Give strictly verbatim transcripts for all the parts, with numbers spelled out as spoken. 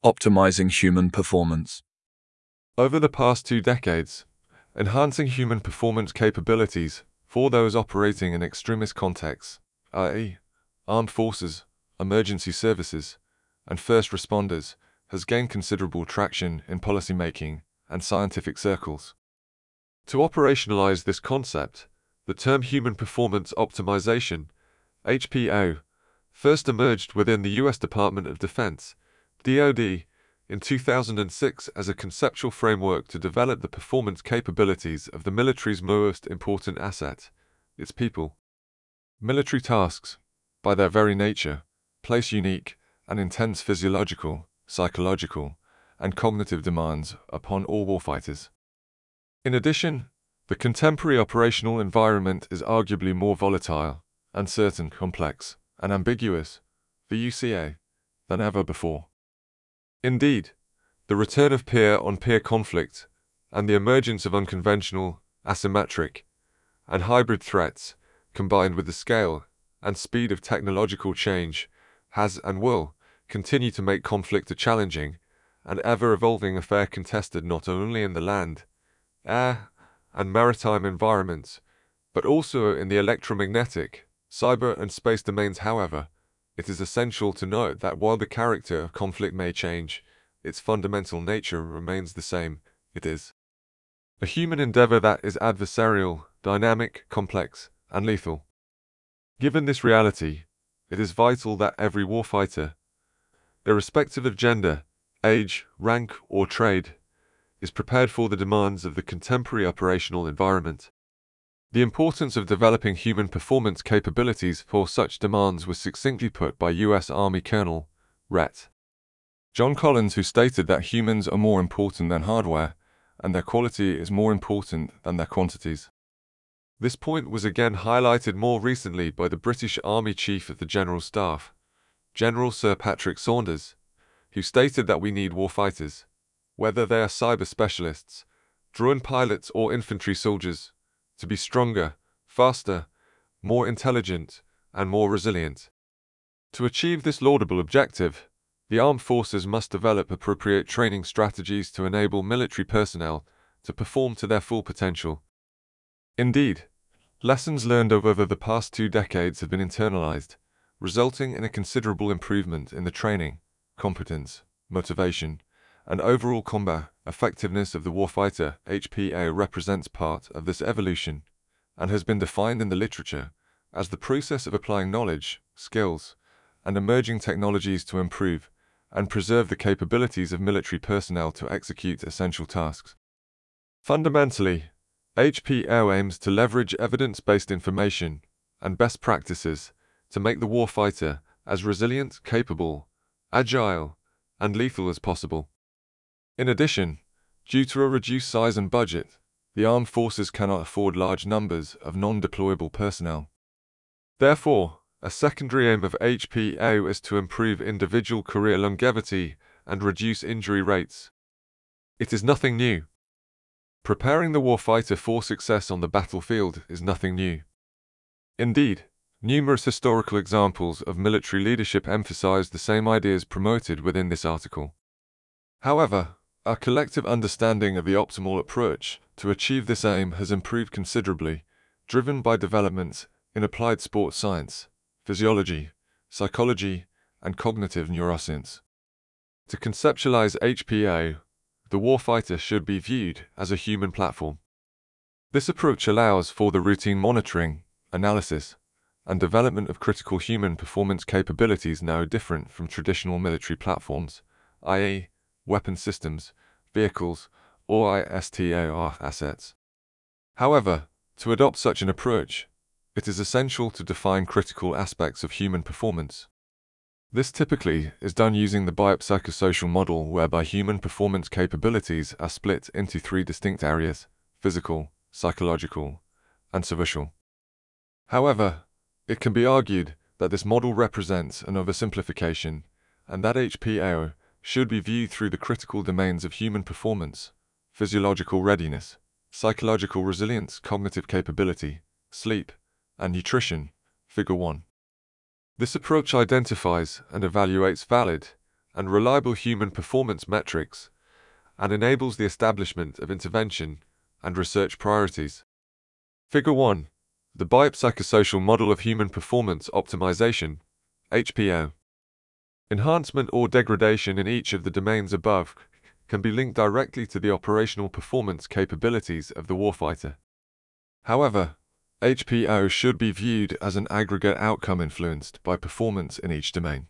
Optimizing human performance. Over the past two decades, enhancing human performance capabilities for those operating in extremist contexts, that is, armed forces, emergency services, and first responders, has gained considerable traction in policymaking and scientific circles. To operationalize this concept, the term Human Performance Optimization, H P O, first emerged within the U S Department of Defense, D O D, in two thousand six as a conceptual framework to develop the performance capabilities of the military's most important asset, its people. Military tasks, by their very nature, place unique and intense physiological, psychological, and cognitive demands upon all warfighters. In addition, the contemporary operational environment is arguably more volatile, uncertain, complex, and ambiguous, the U C A, than ever before. Indeed, the return of peer-on-peer conflict and the emergence of unconventional, asymmetric, and hybrid threats, combined with the scale and speed of technological change, has and will continue to make conflict a challenging and ever-evolving affair contested not only in the land, air, and maritime environments, but also in the electromagnetic, cyber, and space domains. However, it is essential to note that while the character of conflict may change, its fundamental nature remains the same. It is a human endeavor that is adversarial, dynamic, complex, and lethal. Given this reality, it is vital that every warfighter, irrespective of gender, age, rank, or trade, is prepared for the demands of the contemporary operational environment. The importance of developing human performance capabilities for such demands was succinctly put by U S Army Colonel, Ret. John Collins, who stated that humans are more important than hardware, and their quality is more important than their quantities. This point was again highlighted more recently by the British Army Chief of the General Staff, General Sir Patrick Saunders, who stated that we need warfighters, whether they are cyber specialists, drone pilots, or infantry soldiers, to be stronger, faster, more intelligent, and more resilient. To achieve this laudable objective, the armed forces must develop appropriate training strategies to enable military personnel to perform to their full potential. Indeed, lessons learned over the past two decades have been internalized, resulting in a considerable improvement in the training, competence, motivation, and overall combat effectiveness of the warfighter. H P O represents part of this evolution and has been defined in the literature as the process of applying knowledge, skills, and emerging technologies to improve and preserve the capabilities of military personnel to execute essential tasks. Fundamentally, H P O aims to leverage evidence-based information and best practices to make the warfighter as resilient, capable, agile, and lethal as possible. In addition, due to a reduced size and budget, the armed forces cannot afford large numbers of non-deployable personnel. Therefore, a secondary aim of H P O is to improve individual career longevity and reduce injury rates. It is nothing new. Preparing the warfighter for success on the battlefield is nothing new. Indeed, numerous historical examples of military leadership emphasize the same ideas promoted within this article. However, our collective understanding of the optimal approach to achieve this aim has improved considerably, driven by developments in applied sports science, physiology, psychology, and cognitive neuroscience. To conceptualize H P O, the warfighter should be viewed as a human platform. This approach allows for the routine monitoring, analysis, and development of critical human performance capabilities now different from traditional military platforms, that is, weapon systems, vehicles, or I S T O R assets. However, to adopt such an approach, it is essential to define critical aspects of human performance. This typically is done using the biopsychosocial model, whereby human performance capabilities are split into three distinct areas: physical, psychological, and social. However, it can be argued that this model represents an oversimplification, and that H P O should be viewed through the critical domains of human performance: physiological readiness, psychological resilience, cognitive capability, sleep, and nutrition, Figure one. This approach identifies and evaluates valid and reliable human performance metrics, and enables the establishment of intervention and research priorities. Figure one. The Biopsychosocial Model of Human Performance Optimization, H P O. Enhancement or degradation in each of the domains above can be linked directly to the operational performance capabilities of the warfighter. However, H P O should be viewed as an aggregate outcome influenced by performance in each domain.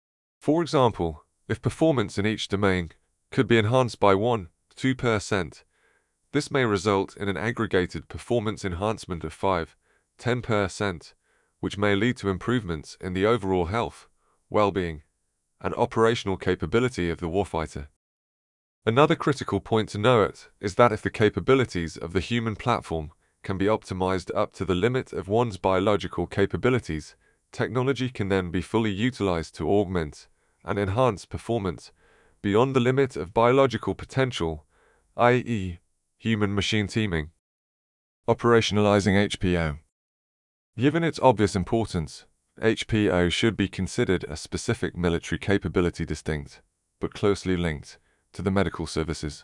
For example, if performance in each domain could be enhanced by one to two percent, this may result in an aggregated performance enhancement of five to ten percent, which may lead to improvements in the overall health, well-being, and operational capability of the warfighter. Another critical point to note is that if the capabilities of the human platform can be optimized up to the limit of one's biological capabilities, technology can then be fully utilized to augment and enhance performance beyond the limit of biological potential, that is, human-machine teaming. Operationalizing H P O. Given its obvious importance, H P O should be considered a specific military capability distinct, but closely linked, to the medical services.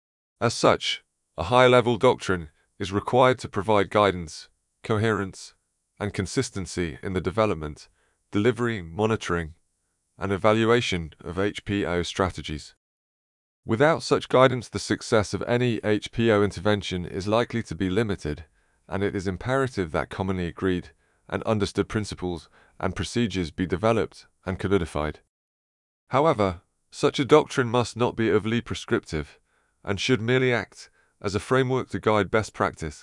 As such, a high-level doctrine is required to provide guidance, coherence, and consistency in the development, delivery, monitoring, and evaluation of H P O strategies. Without such guidance, the success of any H P O intervention is likely to be limited, and it is imperative that commonly agreed and understood principles and procedures be developed and codified. However, such a doctrine must not be overly prescriptive and should merely act as a framework to guide best practice.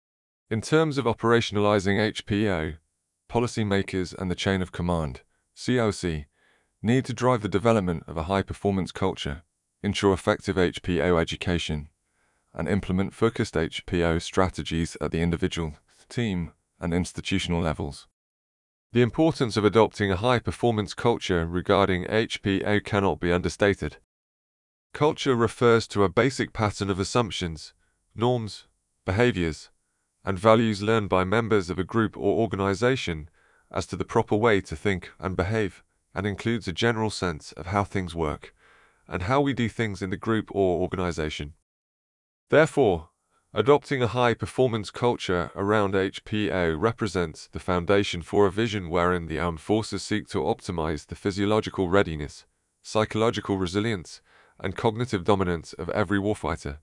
In terms of operationalizing H P O, policymakers and the chain of command, C O C, need to drive the development of a high-performance culture, ensure effective H P O education, and implement focused H P O strategies at the individual, team, and institutional levels. The importance of adopting a high-performance culture regarding H P O cannot be understated. Culture refers to a basic pattern of assumptions, norms, behaviors, and values learned by members of a group or organization as to the proper way to think and behave, and includes a general sense of how things work and how we do things in the group or organization. Therefore, adopting a high-performance culture around H P O represents the foundation for a vision wherein the armed forces seek to optimize the physiological readiness, psychological resilience, and cognitive dominance of every warfighter.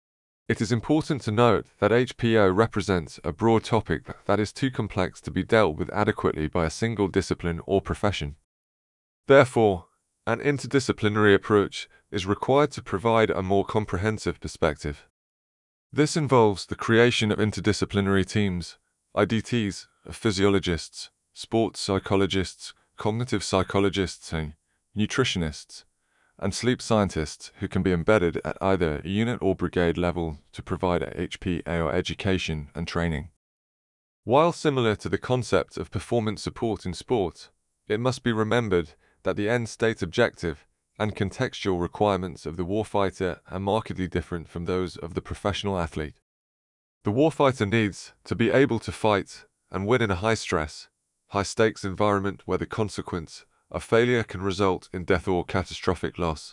It is important to note that H P O represents a broad topic that is too complex to be dealt with adequately by a single discipline or profession. Therefore, an interdisciplinary approach is required to provide a more comprehensive perspective. This involves the creation of interdisciplinary teams, I D Ts, of physiologists, sports psychologists, cognitive psychologists, and nutritionists, and sleep scientists who can be embedded at either unit or brigade level to provide H P O education and training. While similar to the concept of performance support in sport, it must be remembered that the end-state objective and contextual requirements of the warfighter are markedly different from those of the professional athlete. The warfighter needs to be able to fight and win in a high-stress, high-stakes environment where the consequence of failure can result in death or catastrophic loss.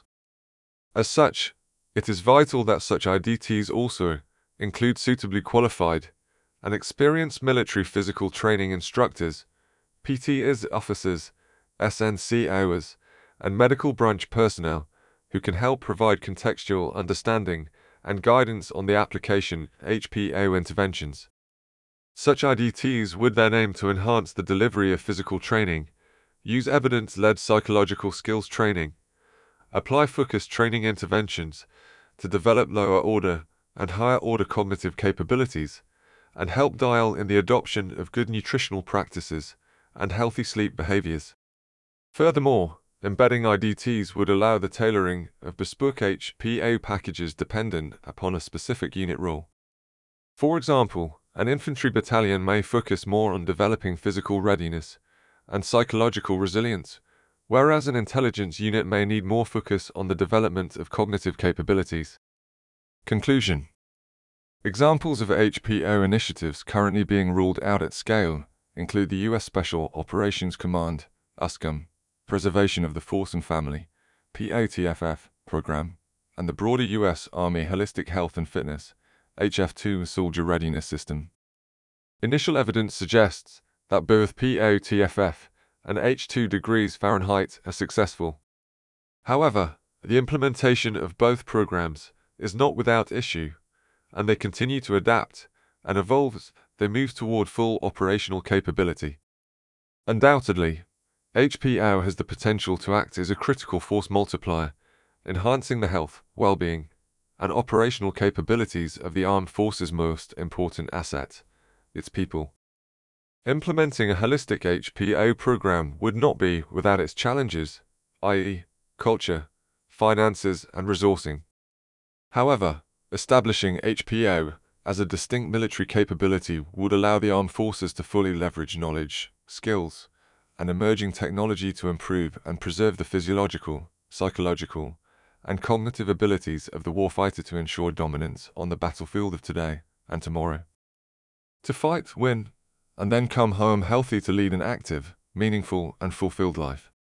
As such, it is vital that such I D Ts also include suitably qualified and experienced military physical training instructors, P T S officers, S N C Os, and medical branch personnel who can help provide contextual understanding and guidance on the application of H P O interventions. Such I D Ts would then aim to enhance the delivery of physical training, use evidence-led psychological skills training, apply focused training interventions to develop lower-order and higher-order cognitive capabilities, and help dial in the adoption of good nutritional practices and healthy sleep behaviors. Furthermore, embedding I D Ts would allow the tailoring of bespoke H P O packages dependent upon a specific unit role. For example, an infantry battalion may focus more on developing physical readiness and psychological resilience, whereas an intelligence unit may need more focus on the development of cognitive capabilities. Conclusion. Examples of H P O initiatives currently being rolled out at scale include the U S Special Operations Command, U S C O M, Preservation of the Force and Family, P A T F F program, and the broader U S Army Holistic Health and Fitness H F two Soldier Readiness System. Initial evidence suggests that both P A T F F and H two degrees Fahrenheit are successful. However, the implementation of both programs is not without issue, and they continue to adapt and evolve as they move toward full operational capability. Undoubtedly, H P O has the potential to act as a critical force multiplier, enhancing the health, well-being, and operational capabilities of the armed forces' most important asset, its people. Implementing a holistic H P O program would not be without its challenges, that is, culture, finances, and resourcing. However, establishing H P O as a distinct military capability would allow the armed forces to fully leverage knowledge, skills, and emerging technology to improve and preserve the physiological, psychological, and cognitive abilities of the warfighter to ensure dominance on the battlefield of today and tomorrow. To fight, win, and then come home healthy to lead an active, meaningful, and fulfilled life.